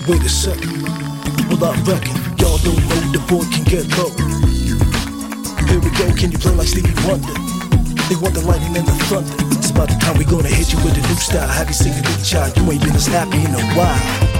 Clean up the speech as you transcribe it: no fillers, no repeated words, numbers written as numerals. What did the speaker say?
Wait a second, well I reckon y'all don't know the boy can get low. Here we go, can you play like Stevie Wonder? They want the lightning and the thunder. It's about the time we gonna hit you with a new style. Have you seen a new child? You ain't been as happy in a while.